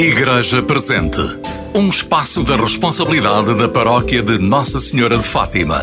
Igreja Presente, um espaço da responsabilidade da Paróquia de Nossa Senhora de Fátima.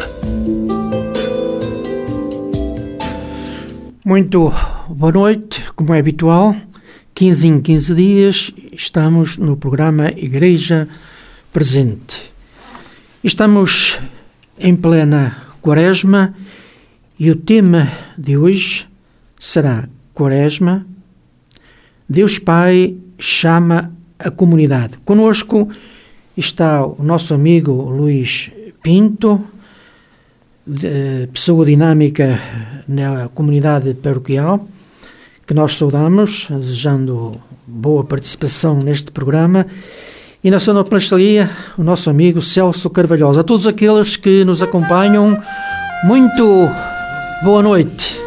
Muito boa noite, como é habitual, 15 em 15 dias, estamos no programa Igreja Presente. Estamos em plena Quaresma e o tema de hoje será Quaresma. Deus Pai chama a comunidade. Conosco está o nosso amigo Luís Pinto, pessoa dinâmica na comunidade paroquial, que nós saudamos, desejando boa participação neste programa, e na sonoplastia o nosso amigo Celso Carvalhosa. A todos aqueles que nos acompanham, muito boa noite.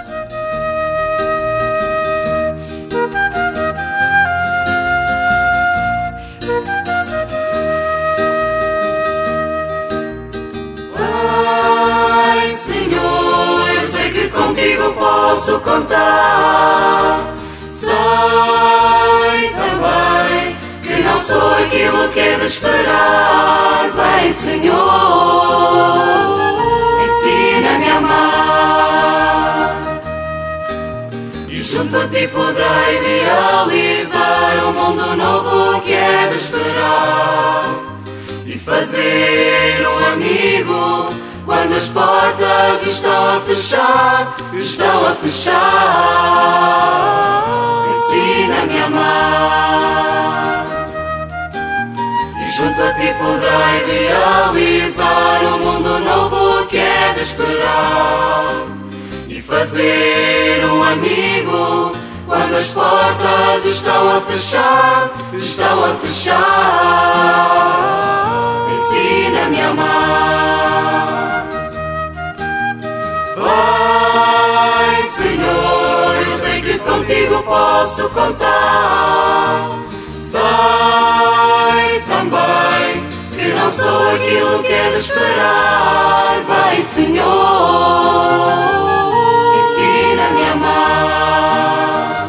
Posso contar, sei também que não sou aquilo que é de esperar. Vem, Senhor, ensina-me a amar, e junto a Ti poderei realizar um mundo novo que é de esperar, e fazer um amigo quando as portas estão a fechar, ensina-me a amar, e junto a Ti poderei realizar um mundo novo que é de esperar, e fazer um amigo quando as portas estão a fechar, ensina-me a amar. Vai, Senhor, eu sei que contigo posso contar. Sei também que não sou aquilo que é de esperar. Vai, Senhor, ensina-me a amar,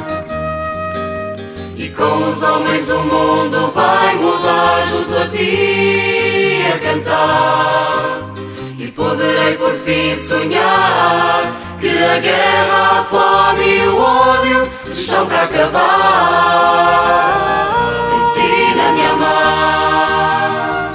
e com os homens o mundo vai mudar junto a Ti a cantar. E poderei por fim sonhar que a guerra, a fome e o ódio estão para acabar. Ensina-me a amar,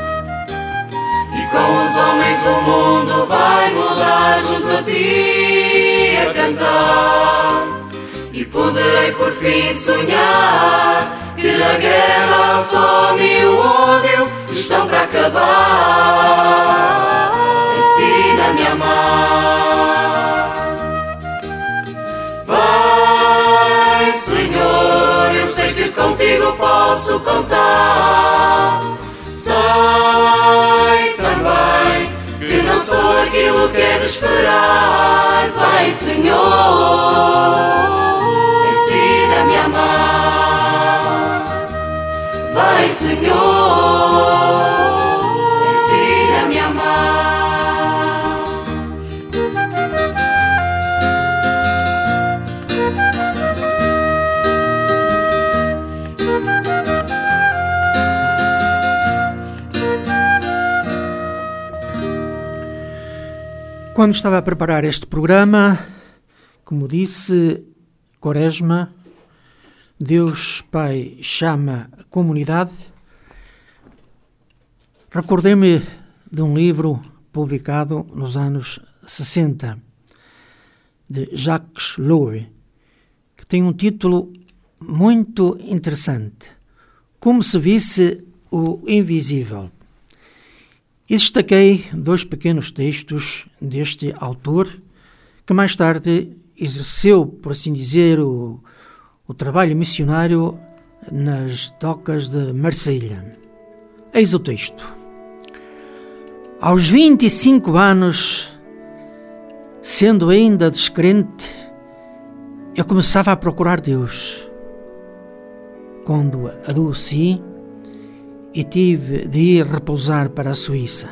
e com os homens o mundo vai mudar junto a Ti a cantar. E poderei por fim sonhar que a guerra, a fome e o ódio estão para acabar. Ensina-me a amar. Vai, Senhor, eu sei que contigo posso contar. Sei também que não sou aquilo que é de esperar. Vai, Senhor, ensina-me a amar. Vai, Senhor, ensina-me a amar. Quando estava a preparar este programa, como disse, Quaresma, Deus Pai chama a comunidade, recordei-me de um livro publicado nos anos 60, de Jacques Ellul, que tem um título muito interessante, Como se visse o invisível. E destaquei dois pequenos textos deste autor, que mais tarde exerceu, por assim dizer, o trabalho missionário nas docas de Marselha. Eis o texto. Aos 25 anos, sendo ainda descrente, eu começava a procurar Deus. Quando adoeci e tive de ir repousar para a Suíça,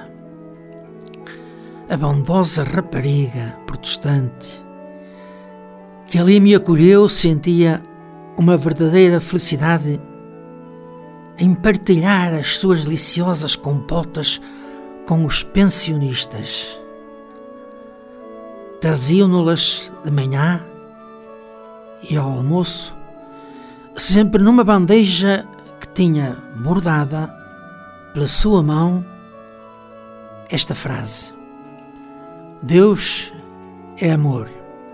a bondosa rapariga protestante que ali me acolheu sentia uma verdadeira felicidade em partilhar as suas deliciosas compotas com os pensionistas. Traziam-no-las de manhã e ao almoço, sempre numa bandeja que tinha bordada pela sua mão esta frase: Deus é amor.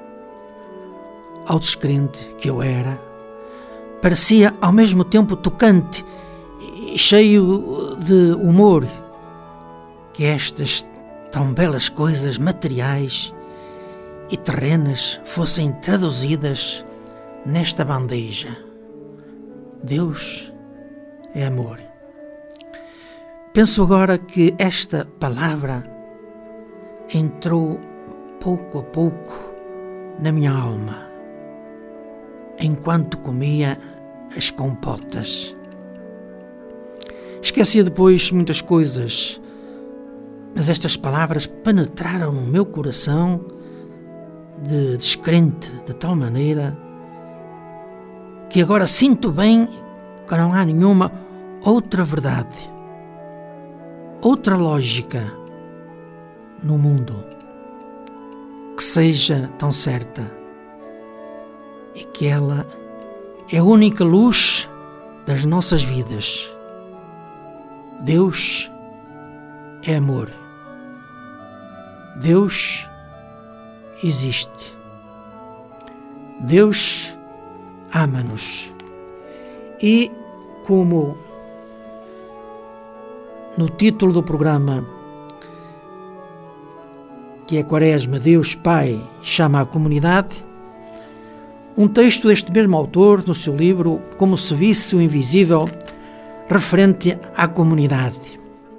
Ao descrente que eu era, parecia ao mesmo tempo tocante e cheio de humor que estas tão belas coisas materiais e terrenas fossem traduzidas nesta bandeja. Deus é amor. Penso agora que esta palavra entrou pouco a pouco na minha alma, enquanto comia as compotas. Esquecia depois muitas coisas, mas estas palavras penetraram no meu coração de descrente de tal maneira que agora sinto bem que não há nenhuma outra verdade, outra lógica no mundo que seja tão certa, e que ela é a única luz das nossas vidas. Deus é amor. Deus existe. Deus ama-nos. E como no título do programa, que é Quaresma, Deus Pai chama a comunidade, um texto deste mesmo autor, no seu livro Como se visse o invisível, referente à comunidade.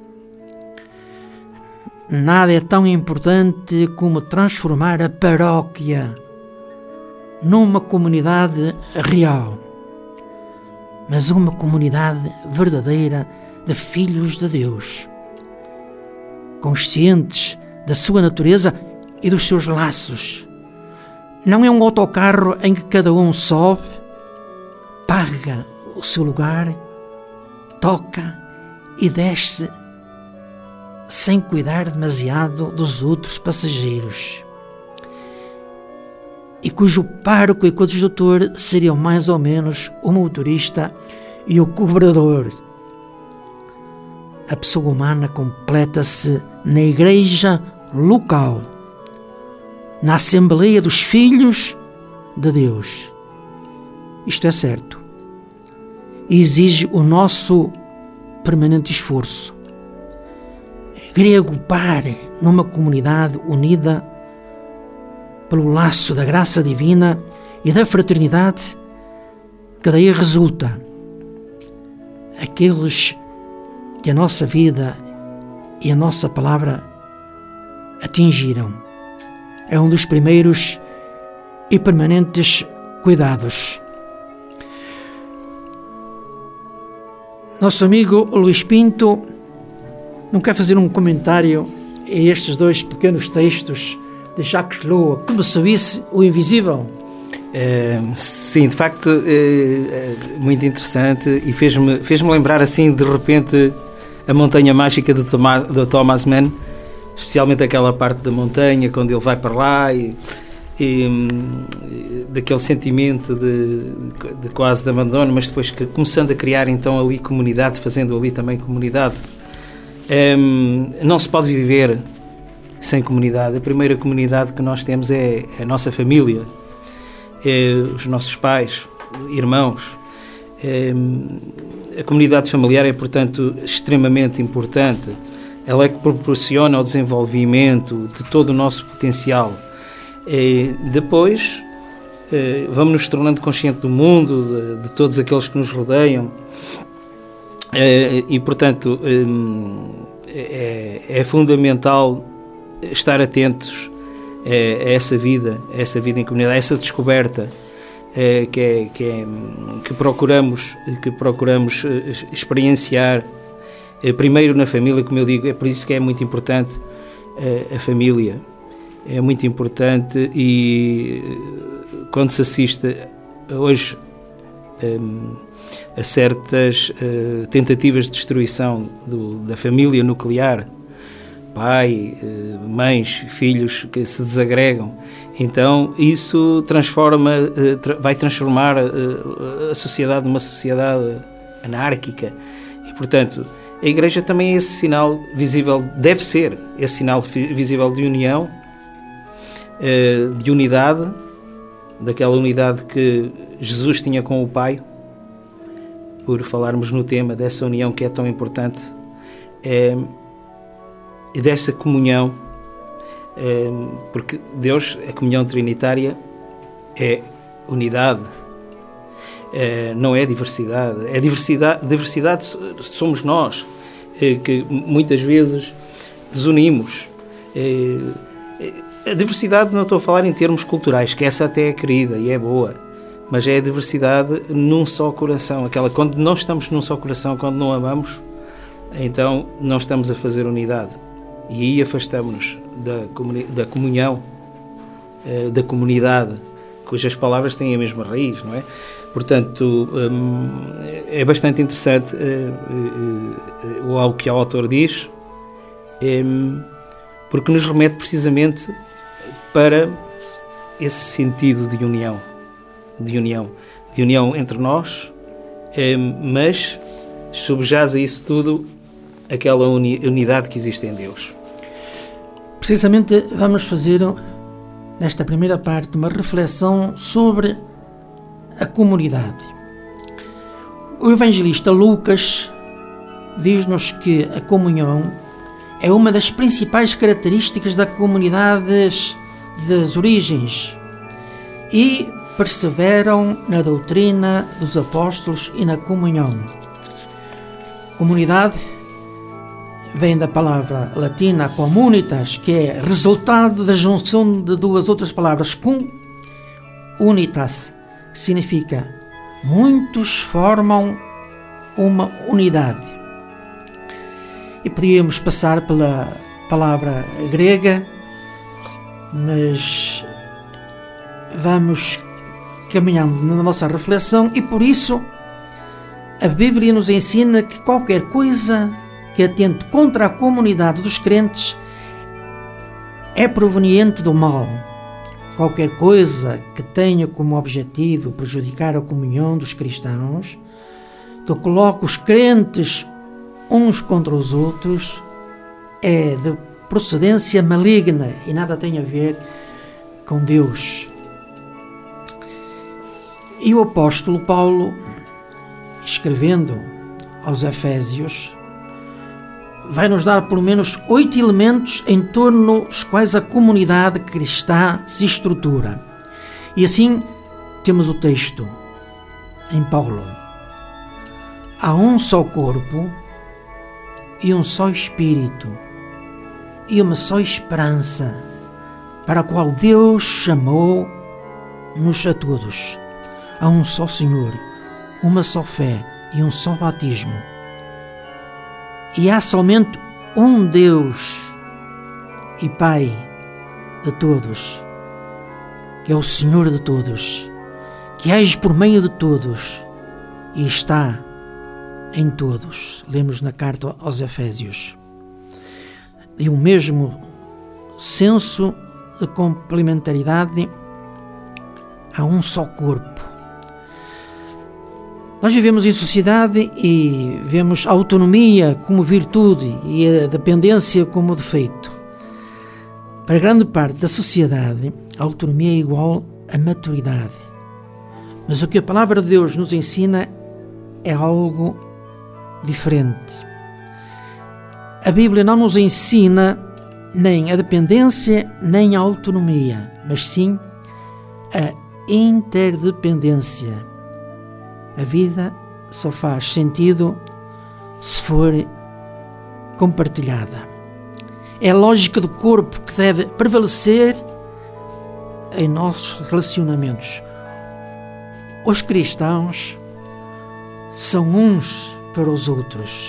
Nada é tão importante como transformar a paróquia numa comunidade real, mas uma comunidade verdadeira de filhos de Deus, conscientes da sua natureza e dos seus laços. Não é um autocarro em que cada um sobe, paga o seu lugar, toca e desce sem cuidar demasiado dos outros passageiros, e cujo pároco e coadjutor seriam mais ou menos o motorista e o cobrador. A pessoa humana completa-se na igreja local, na Assembleia dos Filhos de Deus. Isto é certo e exige o nosso permanente esforço. Querer agrupar numa comunidade unida pelo laço da graça divina e da fraternidade, que daí resulta aqueles que a nossa vida e a nossa palavra atingiram. É um dos primeiros e permanentes cuidados. Nosso amigo Luís Pinto não quer fazer um comentário a estes dois pequenos textos de Jacques Ellul, Como se visse o invisível? Sim, de facto, muito interessante, e fez-me lembrar assim de repente a Montanha Mágica do Thomas Mann, especialmente aquela parte da montanha quando ele vai para lá e daquele sentimento de quase de abandono, mas depois começando a criar então ali comunidade, fazendo ali também comunidade. Não se pode viver sem comunidade. A primeira comunidade que nós temos é a nossa família, os nossos pais, irmãos. A comunidade familiar é, portanto, extremamente importante. Ela é que proporciona o desenvolvimento de todo o nosso potencial. Depois, vamos nos tornando conscientes do mundo, de todos aqueles que nos rodeiam. E, portanto, é fundamental estar atentos a essa vida em comunidade, a essa descoberta que procuramos experienciar primeiro na família, como eu digo. É por isso que é muito importante a família. É muito importante, e quando se assiste hoje a certas tentativas de destruição da família nuclear, pai, mães, filhos que se desagregam. Então isso vai transformar a sociedade numa sociedade anárquica e, portanto, a Igreja também é esse sinal visível, deve ser esse sinal visível de união, de unidade, daquela unidade que Jesus tinha com o Pai, por falarmos no tema dessa união que é tão importante, e dessa comunhão, porque Deus, a comunhão trinitária, é unidade, não é diversidade. É diversidade somos nós, que muitas vezes desunimos. A diversidade não estou a falar em termos culturais, que essa até é querida e é boa, mas é a diversidade num só coração. Quando não estamos num só coração, quando não amamos, então não estamos a fazer unidade. E aí afastamos-nos da comunhão, da comunidade, cujas palavras têm a mesma raiz, não é? Portanto, é bastante interessante o que o autor diz, porque nos remete precisamente para esse sentido de união entre nós, mas subjaz a isso tudo aquela unidade que existe em Deus. Precisamente vamos fazer, nesta primeira parte, uma reflexão sobre a comunidade. O evangelista Lucas diz-nos que a comunhão é uma das principais características da comunidade das origens e perseveram na doutrina dos apóstolos e na comunhão. Comunidade vem da palavra latina communitas, que é resultado da junção de duas outras palavras, cum, unitas, que significa muitos formam uma unidade. E podíamos passar pela palavra grega, mas vamos caminhando na nossa reflexão e por isso a Bíblia nos ensina que qualquer coisa que atente contra a comunidade dos crentes é proveniente do mal. Qualquer coisa que tenha como objetivo prejudicar a comunhão dos cristãos, que coloque os crentes uns contra os outros, é de procedência maligna e nada tem a ver com Deus. E o apóstolo Paulo, escrevendo aos Efésios, vai nos dar pelo menos 8 elementos em torno dos quais a comunidade cristã se estrutura. E assim temos o texto em Paulo. Há um só corpo e um só Espírito e uma só esperança para a qual Deus chamou-nos a todos. Há um só Senhor, uma só fé e um só batismo. E há somente um Deus e Pai de todos, que é o Senhor de todos, que age por meio de todos e está em todos. Lemos na carta aos Efésios. E o mesmo senso de complementaridade, há um só corpo. Nós vivemos em sociedade e vemos a autonomia como virtude e a dependência como defeito. Para grande parte da sociedade, a autonomia é igual a maturidade. Mas o que a palavra de Deus nos ensina é algo diferente. A Bíblia não nos ensina nem a dependência nem a autonomia, mas sim a interdependência. A vida só faz sentido se for compartilhada. É a lógica do corpo que deve prevalecer em nossos relacionamentos. Os cristãos são uns para os outros.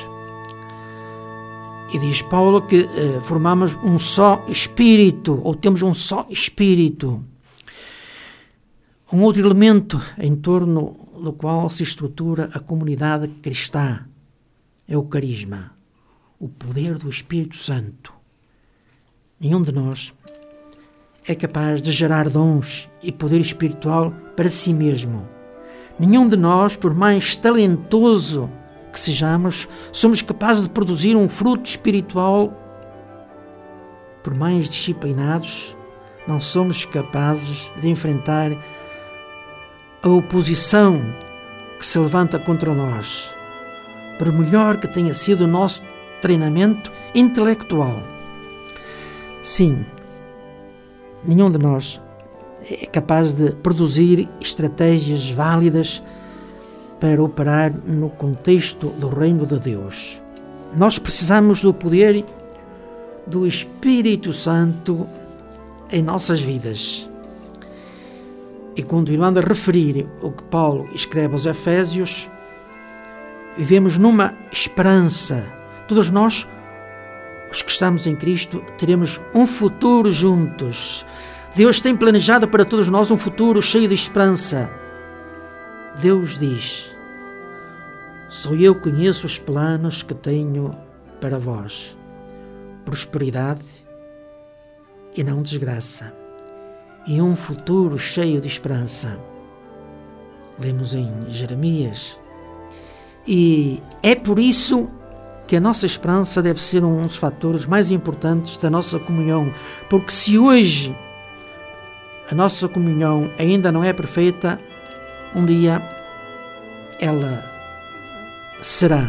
E diz Paulo que formamos um só espírito, ou temos um só espírito. Um outro elemento em torno do qual se estrutura a comunidade cristã é o carisma, o poder do Espírito Santo. Nenhum de nós é capaz de gerar dons e poder espiritual para si mesmo. Nenhum de nós, por mais talentoso que sejamos, somos capazes de produzir um fruto espiritual. Por mais disciplinados, não somos capazes de enfrentar a oposição que se levanta contra nós, por melhor que tenha sido o nosso treinamento intelectual. Sim, nenhum de nós é capaz de produzir estratégias válidas para operar no contexto do reino de Deus. Nós precisamos do poder do Espírito Santo em nossas vidas. E continuando a referir o que Paulo escreve aos Efésios, vivemos numa esperança. Todos nós, os que estamos em Cristo, teremos um futuro juntos. Deus tem planejado para todos nós um futuro cheio de esperança. Deus diz: só eu conheço os planos que tenho para vós. Prosperidade e não desgraça. E um futuro cheio de esperança. Lemos em Jeremias. E é por isso que a nossa esperança deve ser um dos fatores mais importantes da nossa comunhão. Porque se hoje a nossa comunhão ainda não é perfeita, um dia ela será.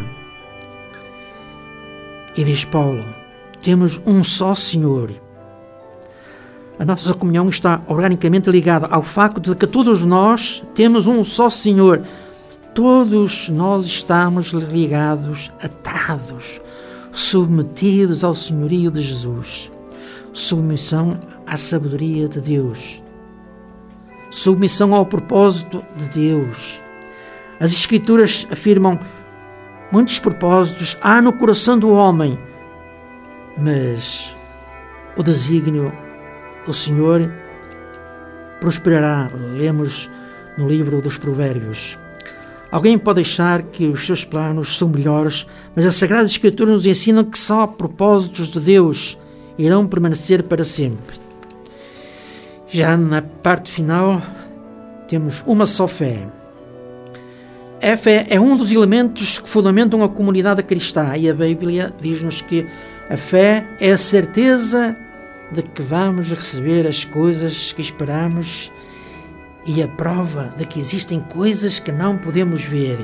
E diz Paulo: temos um só Senhor. A nossa comunhão está organicamente ligada ao facto de que todos nós temos um só Senhor. Todos nós estamos ligados, atados, submetidos ao senhorio de Jesus. Submissão à sabedoria de Deus. Submissão ao propósito de Deus. As Escrituras afirmam: muitos propósitos há no coração do homem, mas o desígnio do Senhor prosperará. Lemos no livro dos Provérbios. Alguém pode achar que os seus planos são melhores, mas a Sagrada Escritura nos ensina que só propósitos de Deus irão permanecer para sempre. Já na parte final, temos uma só fé. A fé é um dos elementos que fundamentam a comunidade cristã, e a Bíblia diz-nos que a fé é a certeza de que vamos receber as coisas que esperamos e a prova de que existem coisas que não podemos ver.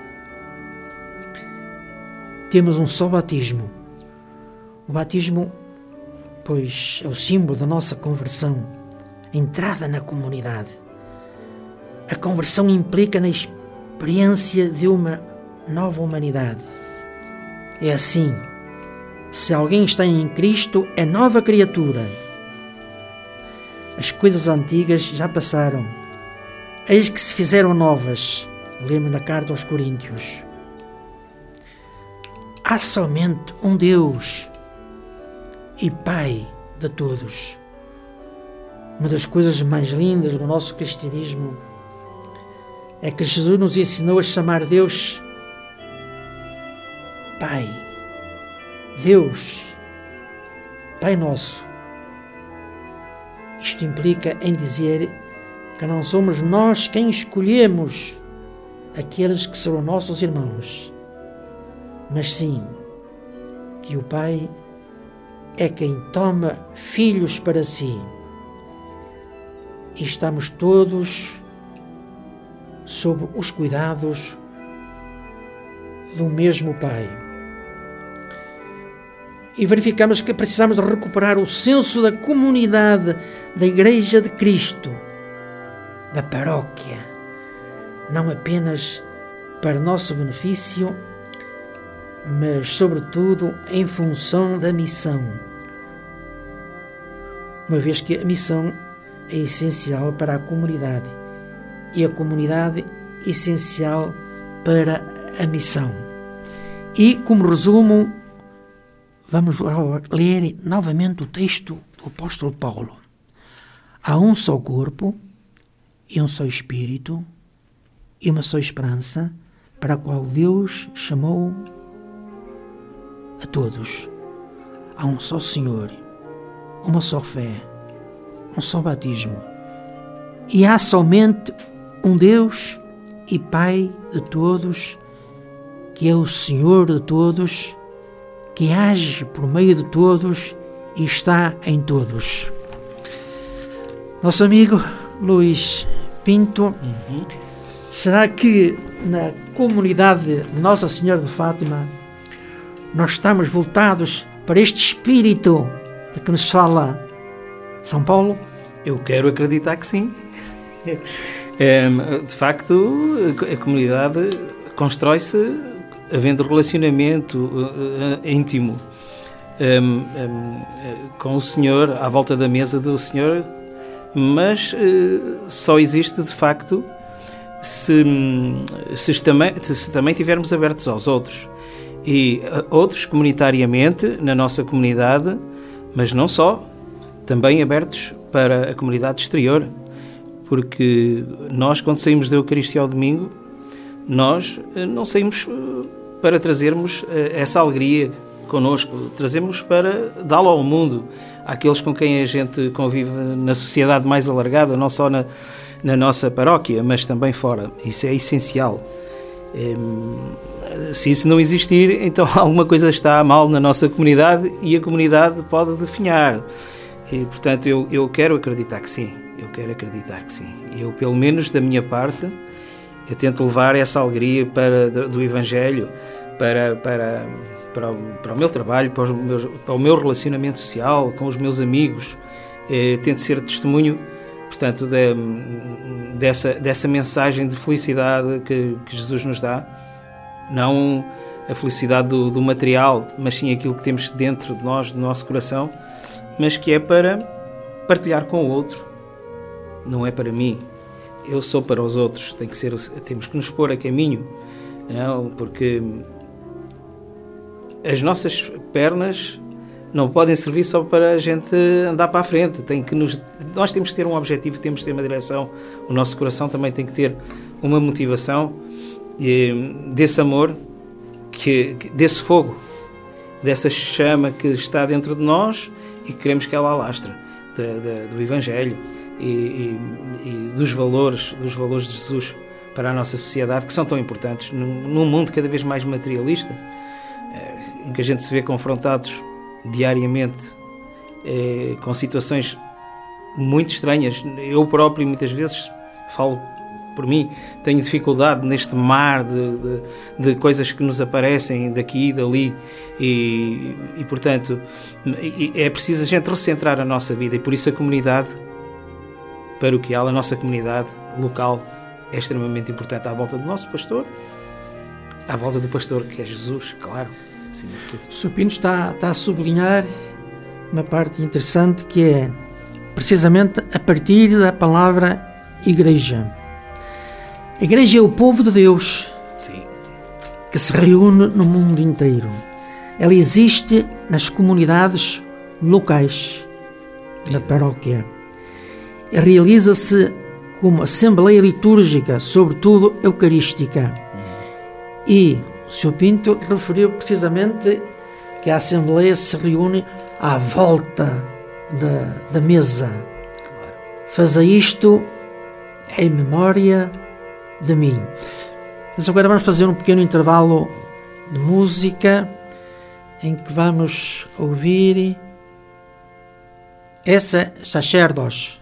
Temos um só batismo. O batismo, pois, é o símbolo da nossa conversão, a entrada na comunidade. A conversão implica na experiência de uma nova humanidade. É assim: se alguém está em Cristo, é nova criatura. As coisas antigas já passaram, eis que se fizeram novas. Lemos na carta aos Coríntios. Há somente um Deus e Pai de todos. Uma das coisas mais lindas do nosso cristianismo é que Jesus nos ensinou a chamar Deus Pai. Deus, Pai Nosso. Isto implica em dizer que não somos nós quem escolhemos aqueles que serão nossos irmãos, mas sim que o Pai é quem toma filhos para si. E estamos todos sob os cuidados do mesmo Pai. E verificamos que precisamos recuperar o senso da comunidade da Igreja de Cristo, da paróquia, não apenas para nosso benefício, mas sobretudo em função da missão, uma vez que a missão é essencial para a comunidade e a comunidade é essencial para a missão. E, como resumo, vamos ler novamente o texto do apóstolo Paulo. Há um só corpo e um só Espírito e uma só esperança para a qual Deus chamou a todos. Há um só Senhor, uma só fé, um só batismo. E há somente um Deus e Pai de todos, que é o Senhor de todos, que age por meio de todos e está em todos. Nosso amigo Luís Pinto, será que na comunidade de Nossa Senhora de Fátima nós estamos voltados para este espírito de que nos fala São Paulo? Eu quero acreditar que sim. De facto, a comunidade constrói-se havendo relacionamento íntimo com o Senhor, à volta da mesa do Senhor, mas só existe de facto se também estivermos abertos aos outros. E outros comunitariamente na nossa comunidade, mas não só, também abertos para a comunidade exterior, porque nós, quando saímos da Eucaristia ao domingo, nós não saímos para trazermos essa alegria connosco, trazemos para dá-la ao mundo, àqueles com quem a gente convive na sociedade mais alargada, não só na nossa paróquia, mas também fora. Isso é essencial. Se isso não existir, então alguma coisa está mal na nossa comunidade e a comunidade pode definhar. E, portanto, eu quero acreditar que sim. Eu quero acreditar que sim. Eu, pelo menos da minha parte, eu tento levar essa alegria do Evangelho para o meu trabalho, para o meu relacionamento social, com os meus amigos. Tento ser testemunho, portanto, dessa mensagem de felicidade que Jesus nos dá. Não a felicidade do material, mas sim aquilo que temos dentro de nós, do nosso coração, mas que é para partilhar com o outro. Não é para mim. Eu sou para os outros. Temos que nos pôr a caminho, não? Porque as nossas pernas não podem servir só para a gente andar para a frente. Nós temos que ter um objetivo, temos que ter uma direção. O nosso coração também tem que ter uma motivação desse amor, desse fogo, dessa chama que está dentro de nós e que queremos que ela alastre, do Evangelho e dos valores de Jesus para a nossa sociedade, que são tão importantes num mundo cada vez mais materialista, em que a gente se vê confrontados diariamente com situações muito estranhas. Eu próprio muitas vezes falo por mim, tenho dificuldade neste mar de coisas que nos aparecem daqui e dali e portanto é preciso a gente recentrar a nossa vida, e por isso a comunidade paroquial, a nossa comunidade local é extremamente importante, à volta do nosso pastor, à volta do pastor que é Jesus, claro, acima de tudo. O Sr. Pinto está a sublinhar uma parte interessante, que é precisamente a partir da palavra igreja. A igreja é o povo de Deus. Sim. Que se reúne no mundo inteiro. Ela existe nas comunidades locais da paróquia. E realiza-se como assembleia litúrgica, sobretudo eucarística. E o Sr. Pinto referiu precisamente que a assembleia se reúne à volta da mesa. Faça isto em memória de mim. Mas agora vamos fazer um pequeno intervalo de música em que vamos ouvir essa Sacerdos.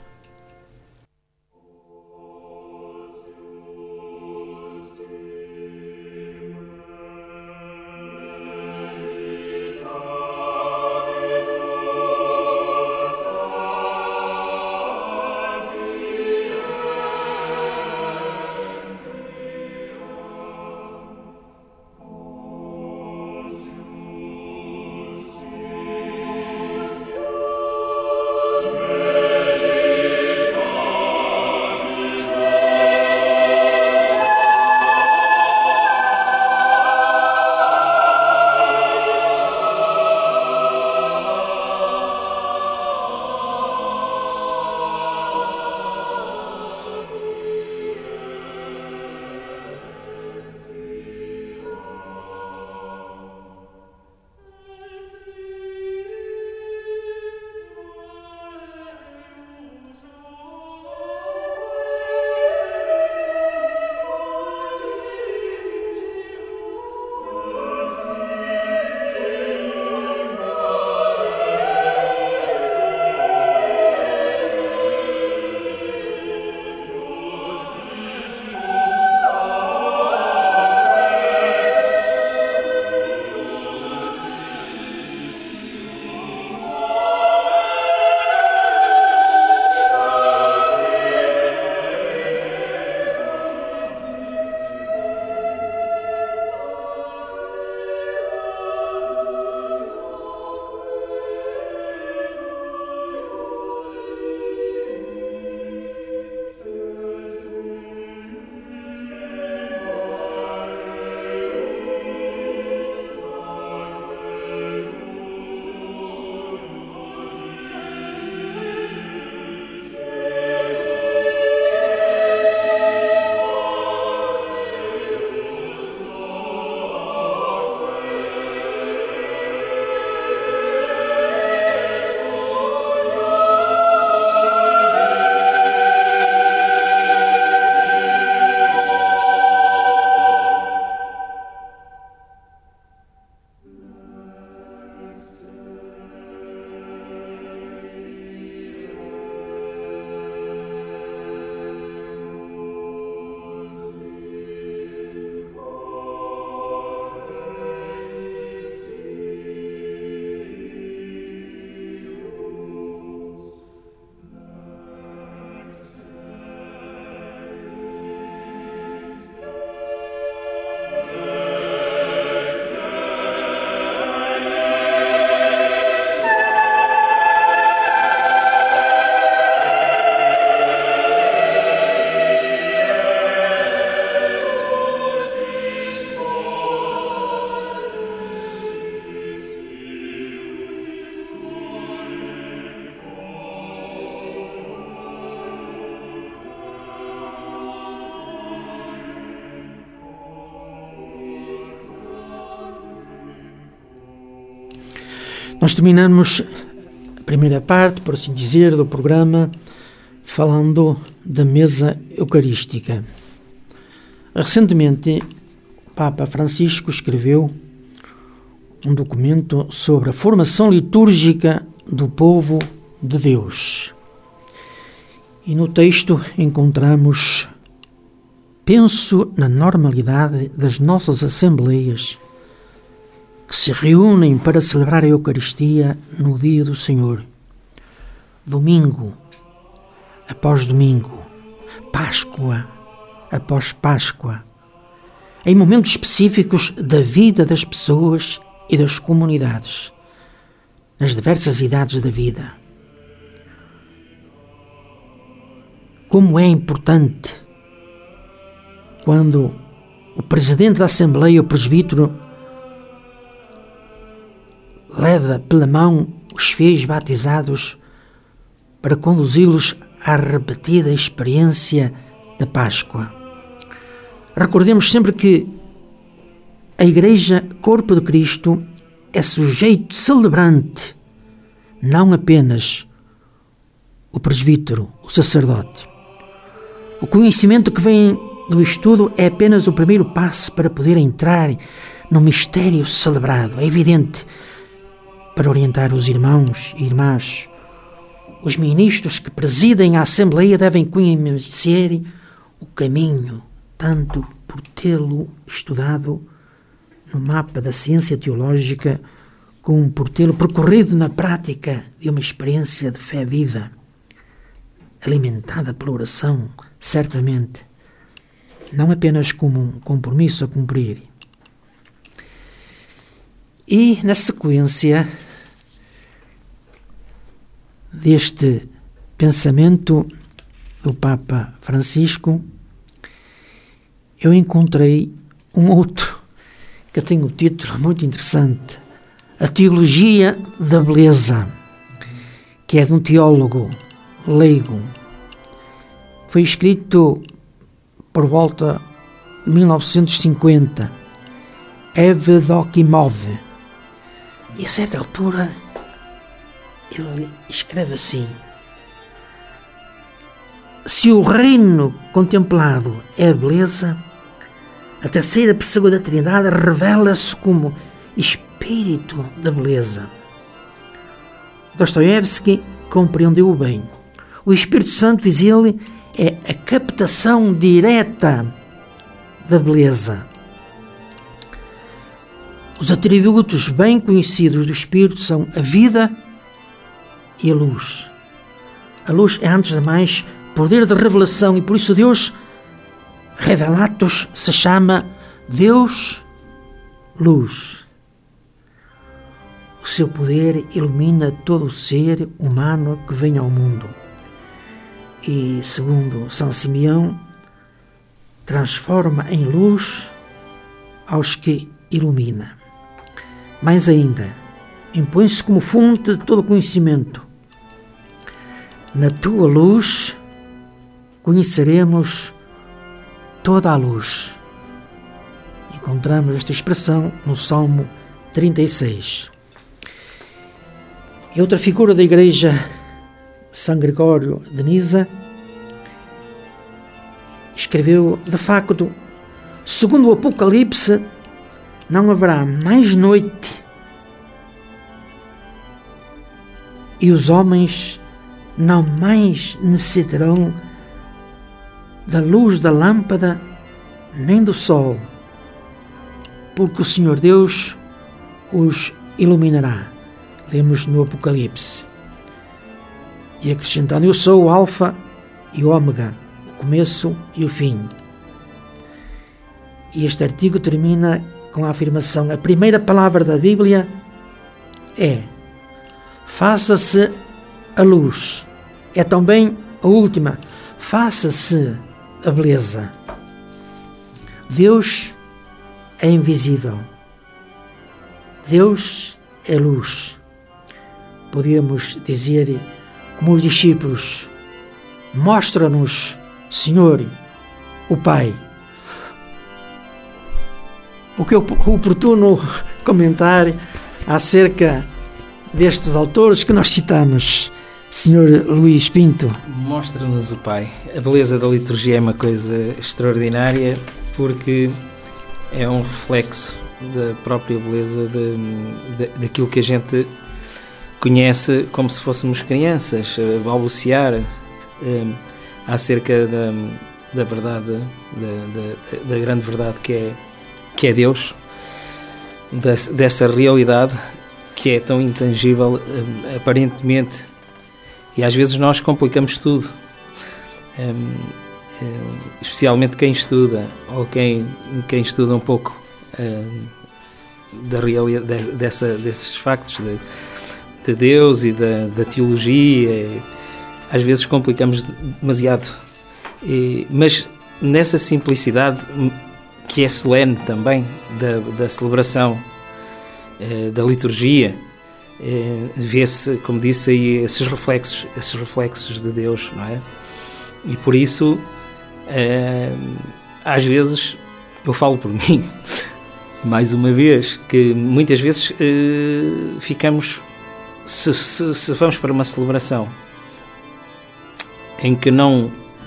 Nós terminamos a primeira parte, por assim dizer, do programa falando da mesa eucarística. Recentemente, o Papa Francisco escreveu um documento sobre a formação litúrgica do povo de Deus. E no texto encontramos: penso na normalidade das nossas assembleias que se reúnem para celebrar a Eucaristia no dia do Senhor, domingo após domingo, Páscoa após Páscoa, em momentos específicos da vida das pessoas e das comunidades, nas diversas idades da vida. Como é importante quando o presidente da Assembleia, o presbítero, leva pela mão os fiéis batizados para conduzi-los à repetida experiência da Páscoa. Recordemos sempre que a Igreja, corpo de Cristo, é sujeito celebrante, não apenas o presbítero, o sacerdote. O conhecimento que vem do estudo é apenas o primeiro passo para poder entrar no mistério celebrado. É evidente, para orientar os irmãos e irmãs, os ministros que presidem a Assembleia devem conhecer o caminho, tanto por tê-lo estudado no mapa da ciência teológica, como por tê-lo percorrido na prática de uma experiência de fé viva, alimentada pela oração, certamente, não apenas como um compromisso a cumprir. E, na sequência deste pensamento do Papa Francisco, eu encontrei um outro que tem um título muito interessante: A Teologia da Beleza, que é de um teólogo leigo. Foi escrito por volta de 1950, Evdokimov. E a certa altura ele escreve assim: se o reino contemplado é a beleza, a terceira pessoa da Trindade revela-se como espírito da beleza. Dostoiévski compreendeu bem. O Espírito Santo, diz ele, é a captação direta da beleza. Os atributos bem conhecidos do Espírito são a vida e a luz. A luz é, antes de mais, poder de revelação, e por isso Deus Revelatus se chama Deus Luz. O seu poder ilumina todo o ser humano que vem ao mundo. E, segundo São Simeão, transforma em luz aos que ilumina. Mais ainda, impõe-se como fonte de todo conhecimento. Na tua luz conheceremos toda a luz. Encontramos esta expressão no Salmo 36. E outra figura da Igreja, São Gregório de Nisa, escreveu: de facto, segundo o Apocalipse, não haverá mais noite e os homens não mais necessitarão da luz da lâmpada nem do sol, porque o Senhor Deus os iluminará. Lemos no Apocalipse. E acrescentando: eu sou o Alfa e o Ômega, o começo e o fim. E este artigo termina com a afirmação: a primeira palavra da Bíblia é: faça-se a luz. É também a última: faça-se a beleza. Deus é invisível. Deus é luz. Podemos dizer, como os discípulos: mostra-nos, Senhor, o Pai. O que é oportuno comentar acerca destes autores que nós citamos, Sr. Luís Pinto? Mostra-nos o Pai. A beleza da liturgia é uma coisa extraordinária, porque é um reflexo da própria beleza daquilo que a gente conhece como se fôssemos crianças, a balbuciar acerca da verdade, da grande verdade que é Deus, dessa realidade que é tão intangível, aparentemente, e às vezes nós complicamos tudo, especialmente quem estuda, ou quem estuda um pouco da realidade, desses factos de Deus e da teologia. Às vezes complicamos demasiado, mas nessa simplicidade que é solene também da celebração da liturgia, vê-se, como disse aí, esses reflexos de Deus, não é? E por isso, às vezes, eu falo por mim, mais uma vez, que muitas vezes ficamos, se vamos para uma celebração em que não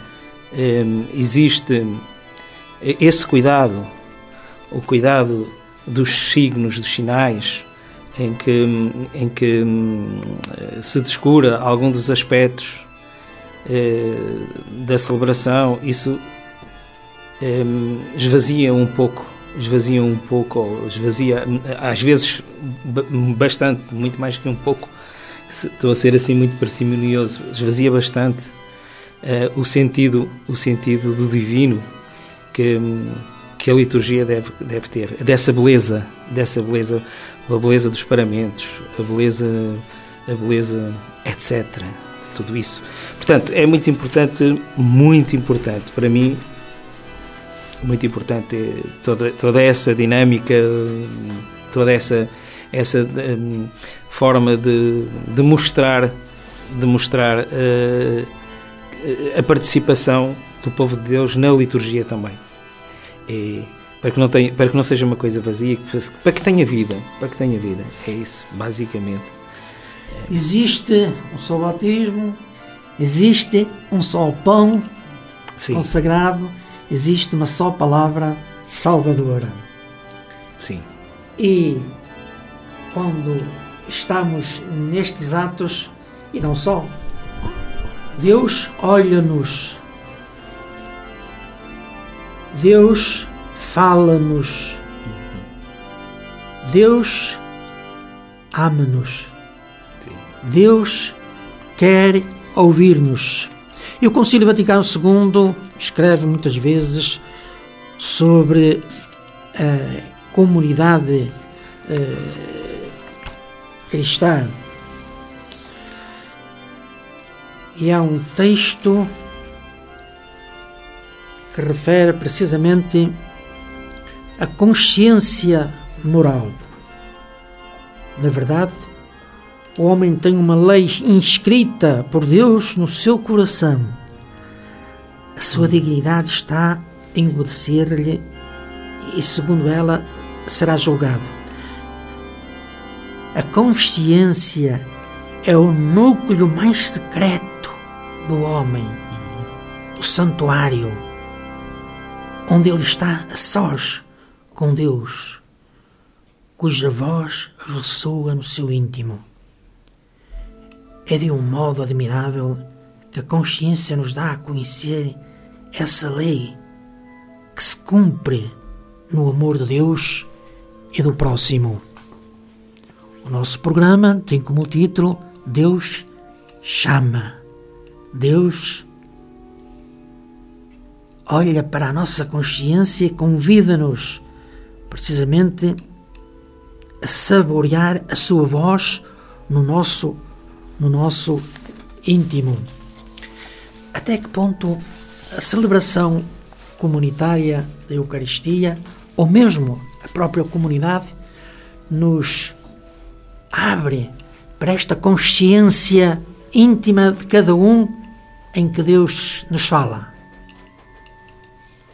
existe esse cuidado, o cuidado dos signos, dos sinais, em que se descura algum dos aspectos da celebração, isso esvazia um pouco, às vezes bastante, muito mais que um pouco, estou a ser assim muito parcimonioso, esvazia bastante o sentido do divino que a liturgia deve ter, dessa beleza, a beleza dos paramentos, a beleza, etc., de tudo isso. Portanto, é muito importante para mim, muito importante toda essa dinâmica, toda essa forma de mostrar a participação do povo de Deus na liturgia também. Para que não seja uma coisa vazia, para que tenha vida. É isso, basicamente. Existe um só batismo, existe um só pão consagrado, existe uma só palavra salvadora. Sim. E quando estamos nestes atos, e não só, Deus olha-nos, Deus fala-nos, Deus ama-nos, Deus quer ouvir-nos. E o Concílio Vaticano II escreve muitas vezes sobre a comunidade cristã. E há um texto que refere precisamente a consciência moral. Na verdade, o homem tem uma lei inscrita por Deus no seu coração. A sua dignidade está em obedecer-lhe e, segundo ela, será julgado. A consciência é o núcleo mais secreto do homem, o santuário, onde ele está a sós com Deus, cuja voz ressoa no seu íntimo. É de um modo admirável que a consciência nos dá a conhecer essa lei que se cumpre no amor de Deus e do próximo. O nosso programa tem como título Deus chama. Deus olha para a nossa consciência e convida-nos precisamente a saborear a sua voz no nosso íntimo. Até que ponto a celebração comunitária da Eucaristia, ou mesmo a própria comunidade, nos abre para esta consciência íntima de cada um em que Deus nos fala?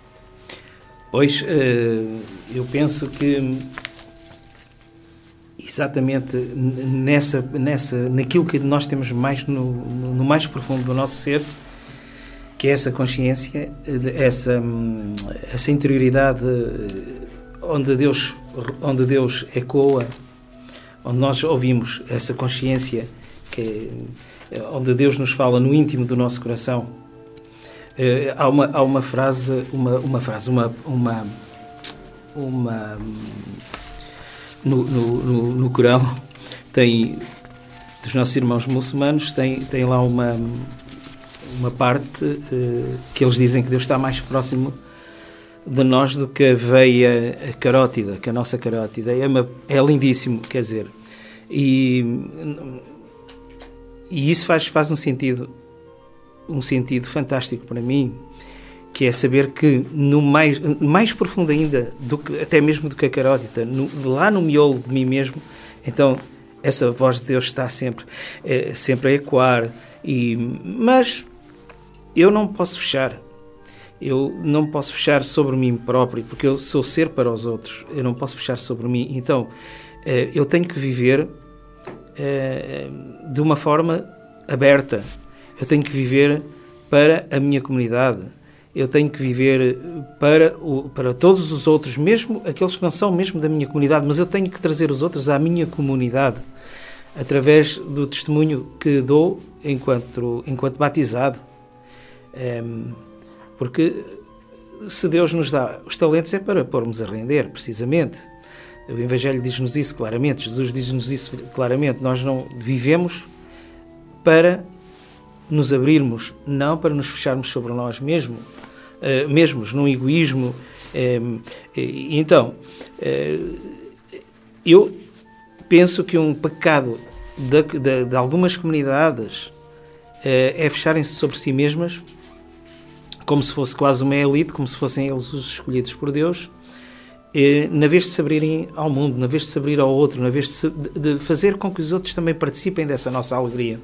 Pois, eu penso que exatamente naquilo que nós temos mais no mais profundo do nosso ser, que é essa consciência, essa interioridade onde Deus ecoa, onde nós ouvimos essa consciência, onde Deus nos fala no íntimo do nosso coração. Há uma frase no Corão, tem, dos nossos irmãos muçulmanos, tem lá uma parte que eles dizem que Deus está mais próximo de nós do que a veia carótida, que a nossa carótida. É lindíssimo, quer dizer, e isso faz um sentido fantástico para mim, que é saber que mais profundo ainda, até mesmo do que a carótida, lá no miolo de mim mesmo, então essa voz de Deus está sempre a ecoar, mas eu não posso fechar. Eu não posso fechar sobre mim próprio, porque eu sou ser para os outros. Eu não posso fechar sobre mim. Então, eu tenho que viver de uma forma aberta. Eu tenho que viver para a minha comunidade. Eu tenho que viver para todos os outros, mesmo aqueles que não são mesmo da minha comunidade, mas eu tenho que trazer os outros à minha comunidade, através do testemunho que dou enquanto batizado. Porque se Deus nos dá os talentos é para pormos a render, precisamente. O Evangelho diz-nos isso claramente, Jesus diz-nos isso claramente. Nós não vivemos para nos abrirmos, não para nos fecharmos sobre nós mesmos, num egoísmo. Então, eu penso que um pecado de algumas comunidades é fecharem-se sobre si mesmas, como se fosse quase uma elite, como se fossem eles os escolhidos por Deus, na vez de se abrirem ao mundo, na vez de se abrir ao outro, na vez de fazer com que os outros também participem dessa nossa alegria.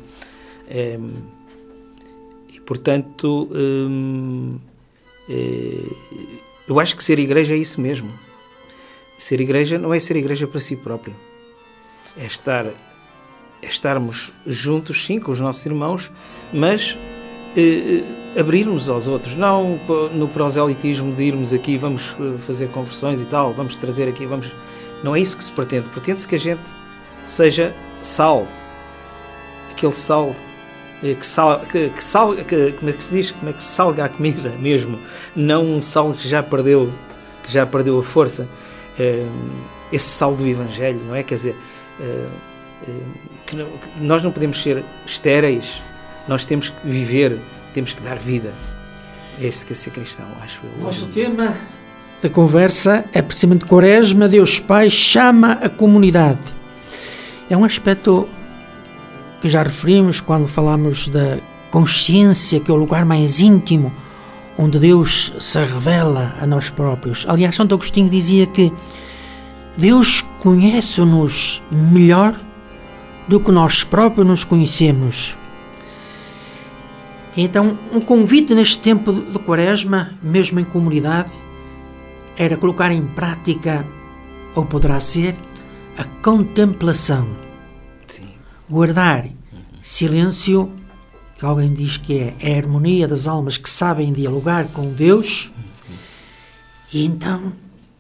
E, portanto, eu acho que ser igreja é isso mesmo. Ser igreja não é ser igreja para si próprio. É estarmos juntos, sim, com os nossos irmãos, mas abrir-nos aos outros, não no proselitismo de irmos aqui, vamos fazer conversões e tal, vamos trazer aqui, não é isso que se pretende. Pretende-se que a gente seja sal, aquele sal como é que se diz, como é que salga a comida mesmo, não um sal que já perdeu a força, esse sal do Evangelho, não é? Quer dizer, que nós não podemos ser estéreis, nós temos que viver, temos que dar vida. É isso que é ser cristão, acho eu. O nosso tema da conversa é precisamente Quaresma, Deus Pai chama a comunidade. É um aspecto que já referimos quando falamos da consciência, que é o lugar mais íntimo onde Deus se revela a nós próprios. Aliás, Santo Agostinho dizia que Deus conhece-nos melhor do que nós próprios nos conhecemos. Então, um convite neste tempo de Quaresma, mesmo em comunidade, era colocar em prática, ou poderá ser, a contemplação. Sim. Guardar silêncio, que alguém diz que é a harmonia das almas que sabem dialogar com Deus. E então,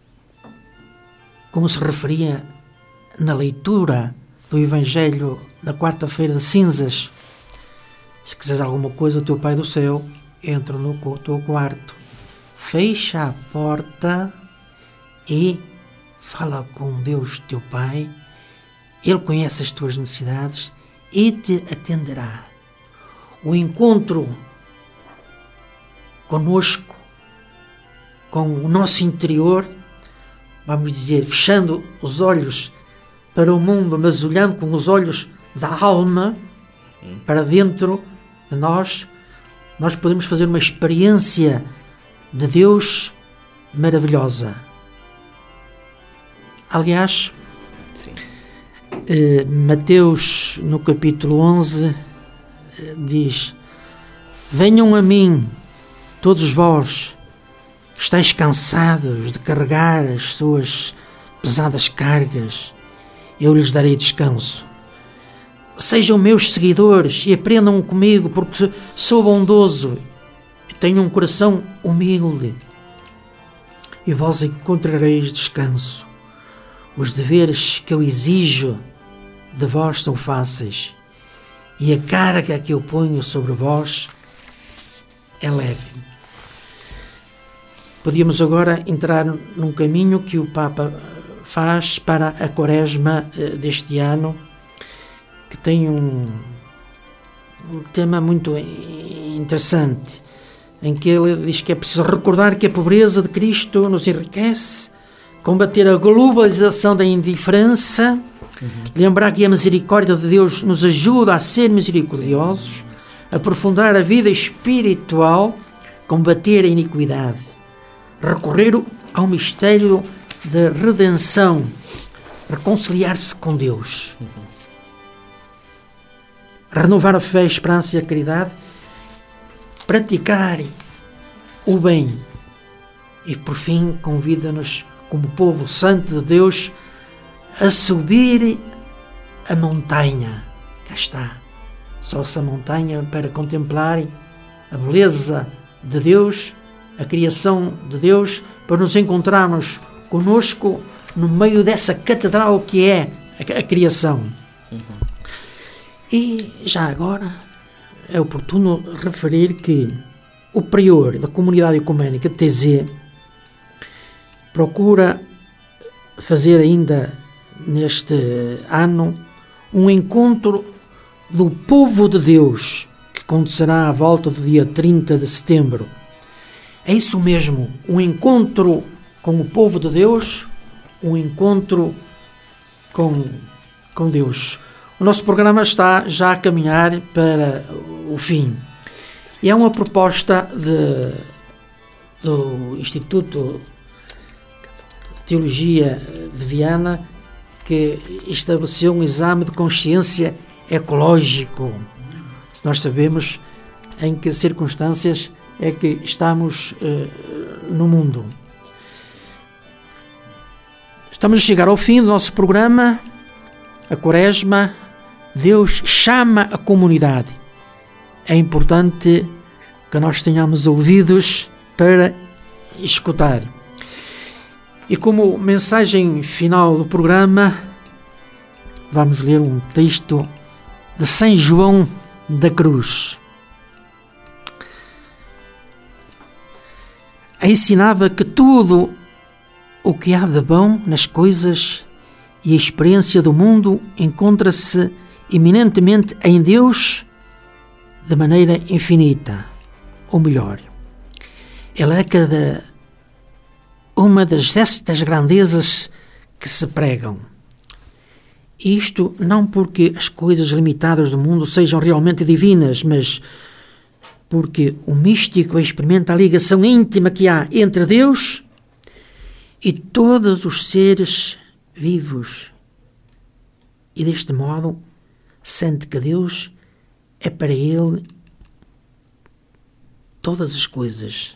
como se referia na leitura do Evangelho na quarta-feira de cinzas, se quiseres alguma coisa, o teu Pai do céu entra no teu quarto, fecha a porta e fala com Deus, teu Pai. Ele conhece as tuas necessidades e te atenderá. O encontro conosco, com o nosso interior, vamos dizer, fechando os olhos para o mundo, mas olhando com os olhos da alma para dentro de nós podemos fazer uma experiência de Deus maravilhosa. Aliás, Mateus, no capítulo 11, diz: venham a mim, todos vós que estáis cansados de carregar as suas pesadas cargas, eu lhes darei descanso. Sejam meus seguidores e aprendam comigo, porque sou bondoso e tenho um coração humilde. E vós encontrareis descanso. Os deveres que eu exijo de vós são fáceis, e a carga que eu ponho sobre vós é leve. Podíamos agora entrar num caminho que o Papa faz para a Quaresma deste ano, que tem um tema muito interessante, em que ele diz que é preciso recordar que a pobreza de Cristo nos enriquece, combater a globalização da indiferença, lembrar que a misericórdia de Deus nos ajuda a ser misericordiosos, aprofundar a vida espiritual, combater a iniquidade, recorrer ao mistério da redenção, reconciliar-se com Deus, renovar a fé, a esperança e a caridade, praticar o bem e, por fim, convida-nos, como povo santo de Deus, a subir a montanha. Cá está. Só essa montanha para contemplar a beleza de Deus, a criação de Deus, para nos encontrarmos conosco no meio dessa catedral que é a criação. E já agora é oportuno referir que o prior da comunidade ecuménica de TZ procura fazer ainda neste ano um encontro do povo de Deus, que acontecerá à volta do dia 30 de setembro. É isso mesmo, um encontro com o povo de Deus, um encontro com Deus. O nosso programa está já a caminhar para o fim. E é uma proposta do Instituto de Teologia de Viana, que estabeleceu um exame de consciência ecológico. Nós sabemos em que circunstâncias é que estamos no mundo. Estamos a chegar ao fim do nosso programa, a Quaresma. Deus chama a comunidade. É importante que nós tenhamos ouvidos para escutar. E como mensagem final do programa, vamos ler um texto de São João da Cruz. Ensinava que tudo o que há de bom nas coisas e a experiência do mundo encontra-se eminentemente em Deus de maneira infinita, ou melhor, Ele é cada uma destas grandezas que se pregam. Isto não porque as coisas limitadas do mundo sejam realmente divinas, mas porque o místico experimenta a ligação íntima que há entre Deus e todos os seres vivos. E deste modo sente que Deus é para ele todas as coisas.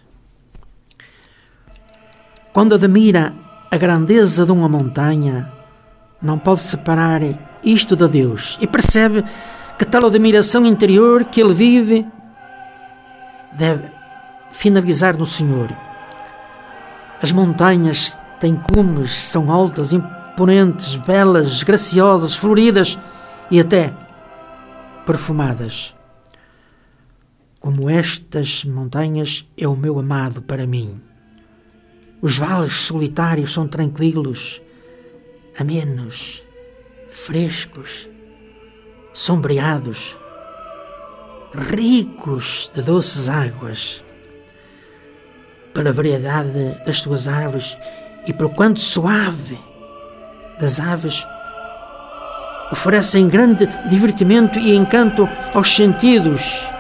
Quando admira a grandeza de uma montanha, não pode separar isto de Deus e percebe que tal admiração interior que ele vive deve finalizar no Senhor. As montanhas têm cumes, são altas, imponentes, belas, graciosas, floridas e até perfumadas. Como estas montanhas é o meu amado para mim. Os vales solitários são tranquilos, amenos, frescos, sombreados, ricos de doces águas. Pela variedade das suas árvores e pelo quanto suave das aves, oferecem grande divertimento e encanto aos sentidos.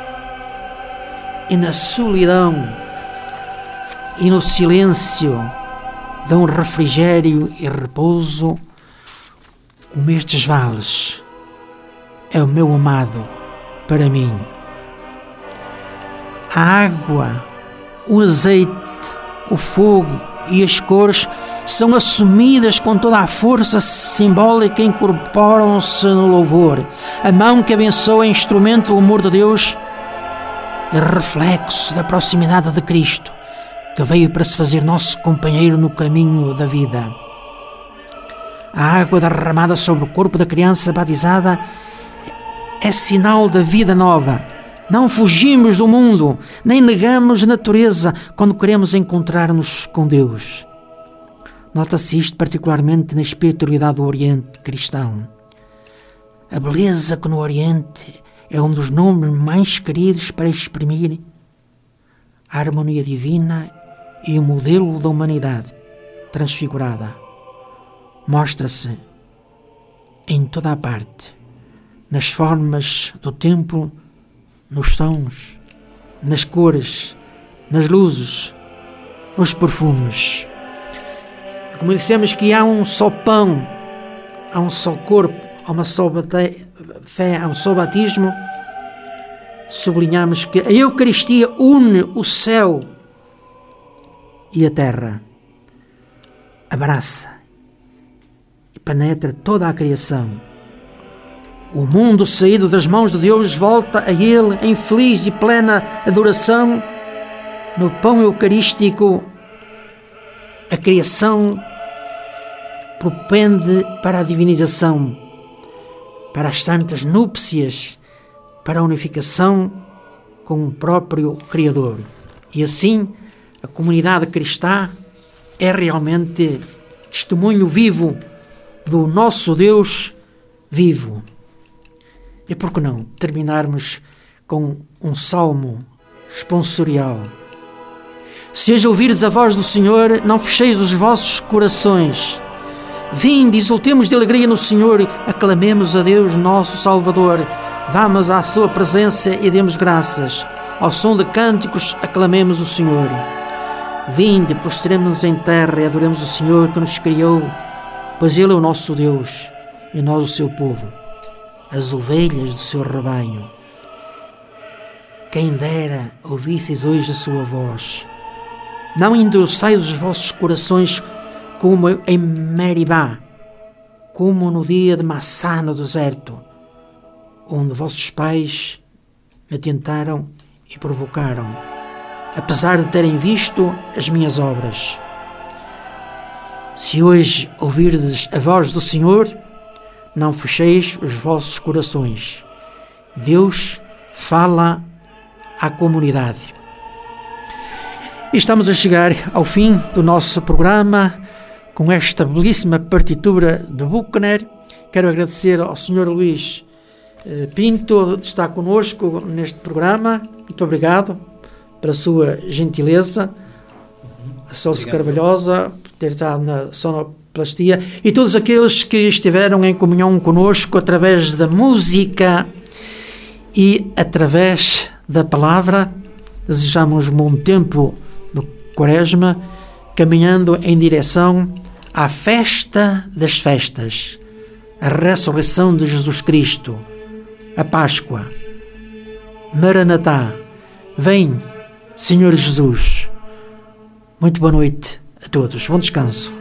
E na solidão e no silêncio dão refrigério e repouso, como estes vales. É o meu amado para mim. A água, o azeite, o fogo e as cores são assumidas com toda a força simbólica, incorporam-se no louvor. A mão que abençoa é instrumento do amor de Deus e reflexo da proximidade de Cristo, que veio para se fazer nosso companheiro no caminho da vida. A água derramada sobre o corpo da criança batizada é sinal da vida nova. Não fugimos do mundo, nem negamos a natureza quando queremos encontrar-nos com Deus. Nota-se isto particularmente na espiritualidade do Oriente cristão. A beleza que no Oriente é um dos nomes mais queridos para exprimir a harmonia divina e o modelo da humanidade transfigurada. Mostra-se em toda a parte, nas formas do templo, nos sons, nas cores, nas luzes, nos perfumes. Como dissemos que há um só pão, há um só corpo, há uma só fé, há um só batismo, sublinhamos que a Eucaristia une o céu e a terra, abraça e penetra toda a criação. O mundo saído das mãos de Deus volta a Ele em feliz e plena adoração. No pão eucarístico, a criação propende para a divinização, para as santas núpcias, para a unificação com o próprio Criador. E assim, a comunidade cristã é realmente testemunho vivo do nosso Deus vivo. E por que não terminarmos com um salmo responsorial? Se hoje ouvires a voz do Senhor, não fecheis os vossos corações. Vinde, exultemos de alegria no Senhor, aclamemos a Deus nosso Salvador. Vamos à sua presença e demos graças. Ao som de cânticos, aclamemos o Senhor. Vinde, prostremo-nos em terra e adoremos o Senhor que nos criou, pois Ele é o nosso Deus e nós o seu povo, as ovelhas do seu rebanho. Quem dera ouvisseis hoje a sua voz. Não endureçais os vossos corações como em Meribá, como no dia de Massá no deserto, onde vossos pais me tentaram e provocaram, apesar de terem visto as minhas obras. Se hoje ouvirdes a voz do Senhor, não fecheis os vossos corações. Deus fala à comunidade. E estamos a chegar ao fim do nosso programa com esta belíssima partitura de Buchner. Quero agradecer ao Sr. Luís Pinto de estar connosco neste programa. Muito obrigado pela sua gentileza. A Celso Carvalhosa por ter estado na sonoplastia e todos aqueles que estiveram em comunhão connosco através da música e através da palavra. Desejamos um bom tempo do Quaresma, caminhando em direção à festa das festas, a ressurreição de Jesus Cristo, a Páscoa. Maranatá, vem, Senhor Jesus. Muito boa noite a todos. Bom descanso.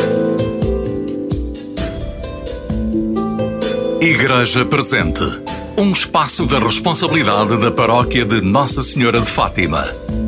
Igreja Presente, um espaço da responsabilidade da Paróquia de Nossa Senhora de Fátima.